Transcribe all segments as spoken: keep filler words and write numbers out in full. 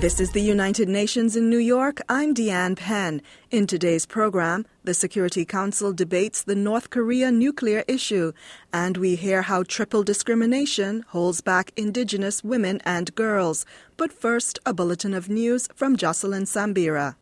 This is the United Nations in New York. I'm Deanne Penn. In today's program, the Security Council debates the North Korea nuclear issue, and we hear how triple discrimination holds back Indigenous women and girls. But first, a bulletin of news from Jocelyn Sambira.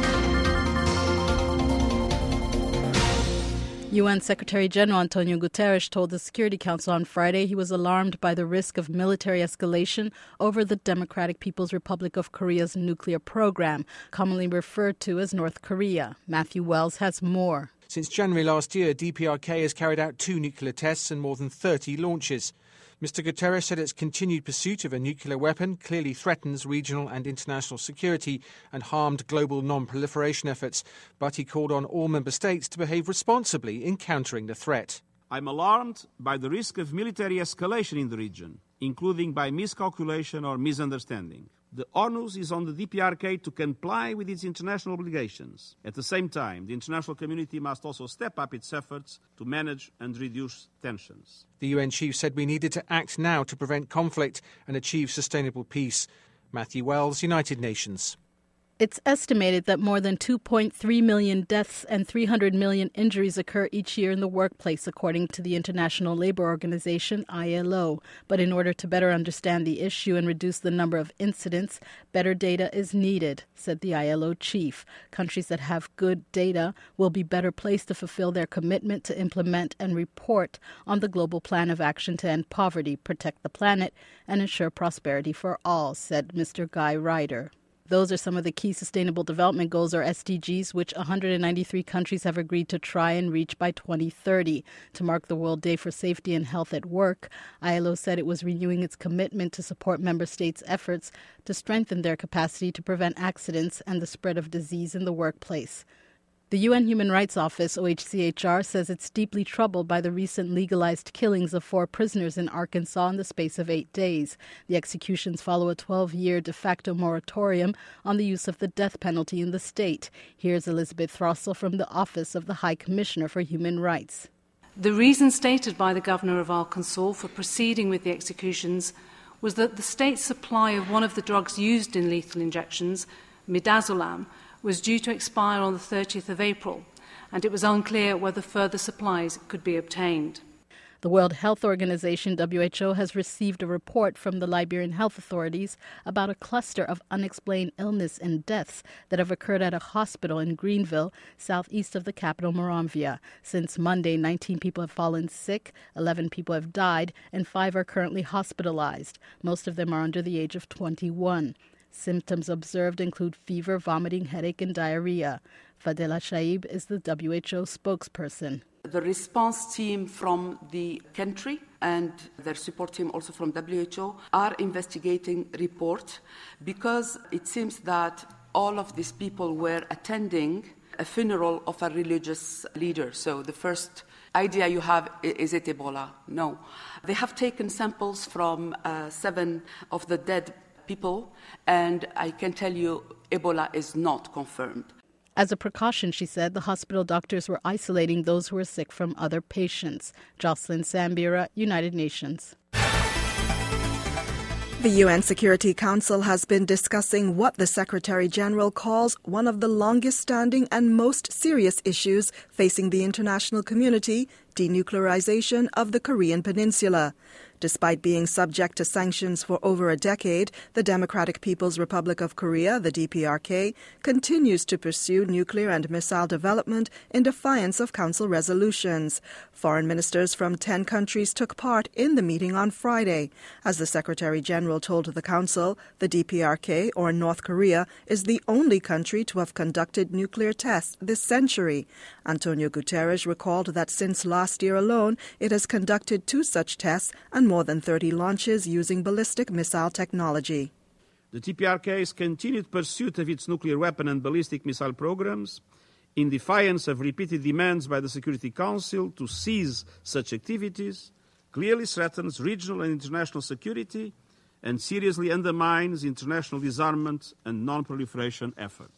U N Secretary-General Antonio Guterres told the Security Council on Friday he was alarmed by the risk of military escalation over the Democratic People's Republic of Korea's nuclear program, commonly referred to as North Korea. Matthew Wells has more. Since January last year, D P R K has carried out two nuclear tests and more than thirty launches. Mister Guterres said its continued pursuit of a nuclear weapon clearly threatens regional and international security and harmed global non-proliferation efforts, but he called on all member states to behave responsibly in countering the threat. I'm alarmed by the risk of military escalation in the region, including by miscalculation or misunderstanding. The onus is on the D P R K to comply with its international obligations. At the same time, the international community must also step up its efforts to manage and reduce tensions. The U N chief said we needed to act now to prevent conflict and achieve sustainable peace. Matthew Wells, United Nations. It's estimated that more than two point three million deaths and three hundred million injuries occur each year in the workplace, according to the International Labour Organization, I L O. But in order to better understand the issue and reduce the number of incidents, better data is needed, said the I L O chief. Countries that have good data will be better placed to fulfill their commitment to implement and report on the global plan of action to end poverty, protect the planet, and ensure prosperity for all, said Mister Guy Ryder. Those are some of the key Sustainable Development Goals, or S D Gs, which one hundred ninety-three countries have agreed to try and reach by twenty thirty. To mark the World Day for Safety and Health at Work, I L O said it was renewing its commitment to support member states' efforts to strengthen their capacity to prevent accidents and the spread of disease in the workplace. The U N Human Rights Office, O H C H R, says it's deeply troubled by the recent legalized killings of four prisoners in Arkansas in the space of eight days. The executions follow a twelve-year de facto moratorium on the use of the death penalty in the state. Here's Elizabeth Throssell from the Office of the High Commissioner for Human Rights. The reason stated by the Governor of Arkansas for proceeding with the executions was that the state's supply of one of the drugs used in lethal injections, midazolam, was due to expire on the thirtieth of April, and it was unclear whether further supplies could be obtained. The World Health Organization, W H O, has received a report from the Liberian health authorities about a cluster of unexplained illness and deaths that have occurred at a hospital in Greenville, southeast of the capital, Monrovia. Since Monday, nineteen people have fallen sick, eleven people have died, and five are currently hospitalized. Most of them are under the age of twenty-one. Symptoms observed include fever, vomiting, headache, and diarrhea. Fadela Shaib is the W H O spokesperson. The response team from the country and their support team also from W H O are investigating report because it seems that all of these people were attending a funeral of a religious leader. So the first idea you have, is it Ebola? No. They have taken samples from uh, seven of the dead people, and I can tell you Ebola is not confirmed. As a precaution, she said, the hospital doctors were isolating those who were sick from other patients. Jocelyn Sambira, United Nations. The U N Security Council has been discussing what the Secretary-General calls one of the longest-standing and most serious issues facing the international community, denuclearization of the Korean Peninsula. Despite being subject to sanctions for over a decade, the Democratic People's Republic of Korea, the D P R K, continues to pursue nuclear and missile development in defiance of Council resolutions. Foreign ministers from ten countries took part in the meeting on Friday. As the Secretary-General told the Council, the D P R K, or North Korea, is the only country to have conducted nuclear tests this century. Antonio Guterres recalled that since last year alone, it has conducted two such tests and more than thirty launches using ballistic missile technology. The D P R K's continued pursuit of its nuclear weapon and ballistic missile programs, in defiance of repeated demands by the Security Council to cease such activities, clearly threatens regional and international security and seriously undermines international disarmament and non-proliferation efforts. The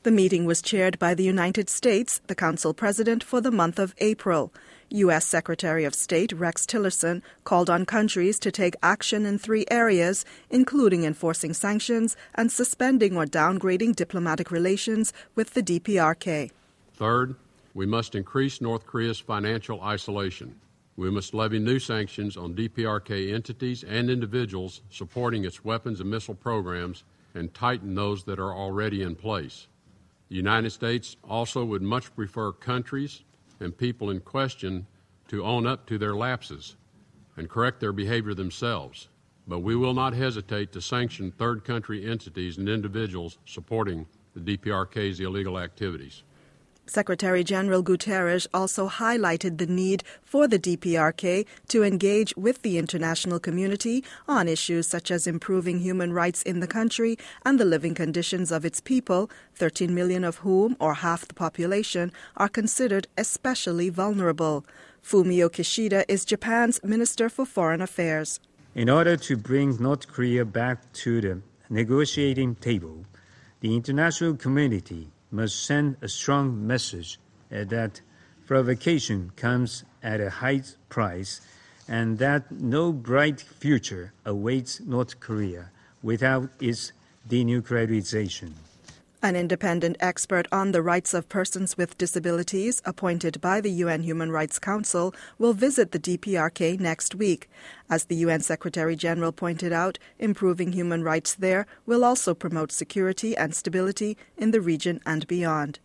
The meeting was chaired by the United States, the Council President for the month of April. U S Secretary of State Rex Tillerson called on countries to take action in three areas, including enforcing sanctions and suspending or downgrading diplomatic relations with the D P R K. Third, we must increase North Korea's financial isolation. We must levy new sanctions on D P R K entities and individuals supporting its weapons and missile programs and tighten those that are already in place. The United States also would much prefer countries and people in question to own up to their lapses and correct their behavior themselves. But we will not hesitate to sanction third country entities and individuals supporting the D P R K's illegal activities. Secretary General Guterres also highlighted the need for the D P R K to engage with the international community on issues such as improving human rights in the country and the living conditions of its people, thirteen million of whom, or half the population, are considered especially vulnerable. Fumio Kishida is Japan's Minister for Foreign Affairs. In order to bring North Korea back to the negotiating table, the international community must send a strong message that provocation comes at a high price and that no bright future awaits North Korea without its denuclearization. An independent expert on the rights of persons with disabilities appointed by the U N Human Rights Council will visit the D P R K next week. As the U N Secretary General pointed out, improving human rights there will also promote security and stability in the region and beyond.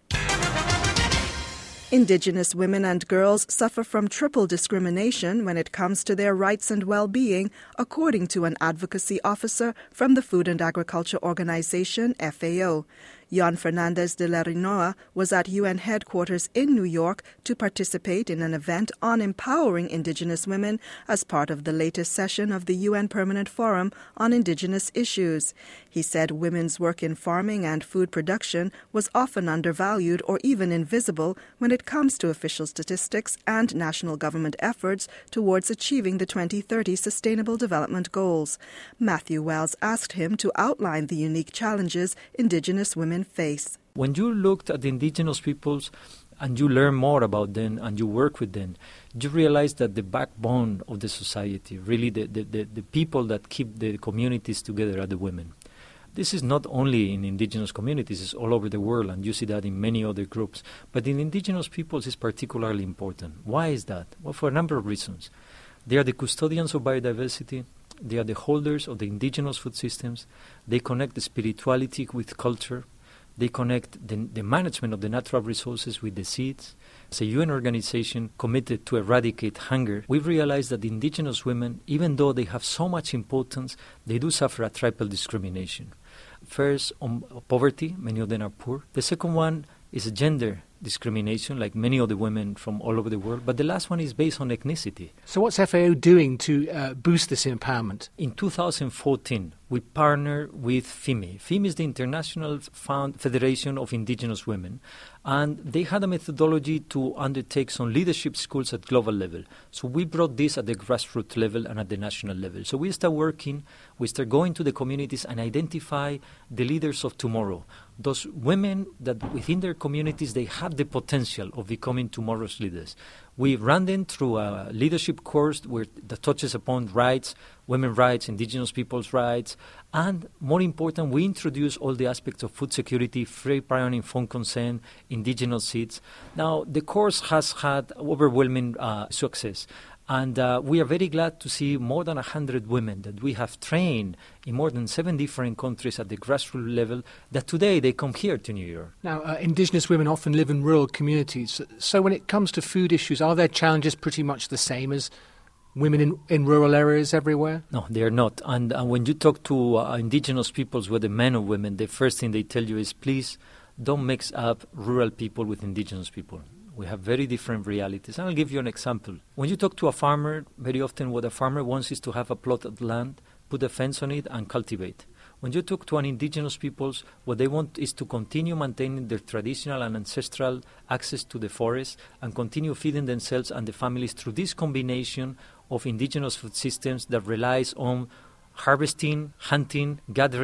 Indigenous women and girls suffer from triple discrimination when it comes to their rights and well-being, according to an advocacy officer from the Food and Agriculture Organization, F A O. Jan Fernandez de la Rinoa was at U N headquarters in New York to participate in an event on empowering Indigenous women as part of the latest session of the U N Permanent Forum on Indigenous Issues. He said women's work in farming and food production was often undervalued or even invisible when it comes to official statistics and national government efforts towards achieving the twenty thirty Sustainable Development Goals. Matthew Wells asked him to outline the unique challenges Indigenous women face. When you looked at the indigenous peoples and you learn more about them and you work with them, you realize that the backbone of the society, really the, the, the, the people that keep the communities together are the women. This is not only in indigenous communities, it's all over the world, and you see that in many other groups. But in indigenous peoples, it's particularly important. Why is that? Well, for a number of reasons. They are the custodians of biodiversity. They are the holders of the indigenous food systems. They connect the spirituality with culture. They connect the, the management of the natural resources with the seeds. As a U N organization committed to eradicate hunger, we realize that indigenous women, even though they have so much importance, they do suffer a triple discrimination. First, on poverty, many of them are poor. The second one is gender discrimination, like many other women from all over the world. But the last one is based on ethnicity. So what's F A O doing to uh, boost this empowerment? In two thousand fourteen, we partnered with F I M I. F I M I is the International Found Federation of Indigenous Women, and they had a methodology to undertake some leadership schools at global level. So we brought this at the grassroots level and at the national level. So we start working, we start going to the communities and identify the leaders of tomorrow. Those women that within their communities, they have the potential of becoming tomorrow's leaders. We ran them through a leadership course where that touches upon rights, women's rights, indigenous people's rights, and more important, we introduce all the aspects of food security, free, prior and informed consent, indigenous seeds. Now, the course has had overwhelming uh, success. And uh, we are very glad to see more than one hundred women that we have trained in more than seven different countries at the grassroots level, that today they come here to New York. Now, uh, Indigenous women often live in rural communities. So when it comes to food issues, are their challenges pretty much the same as women in, in rural areas everywhere? No, they are not. And uh, when you talk to uh, indigenous peoples, whether men or women, the first thing they tell you is, please don't mix up rural people with indigenous people. We have very different realities. And I'll give you an example. When you talk to a farmer, very often what a farmer wants is to have a plot of land, put a fence on it, and cultivate. When you talk to an indigenous peoples, what they want is to continue maintaining their traditional and ancestral access to the forest and continue feeding themselves and the families through this combination of indigenous food systems that relies on harvesting, hunting, gathering,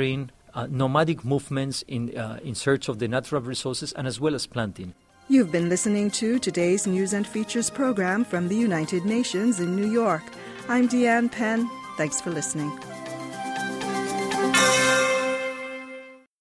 uh, nomadic movements in, uh, in search of the natural resources, and as well as planting. You've been listening to today's News and Features program from the United Nations in New York. I'm Deanne Penn. Thanks for listening.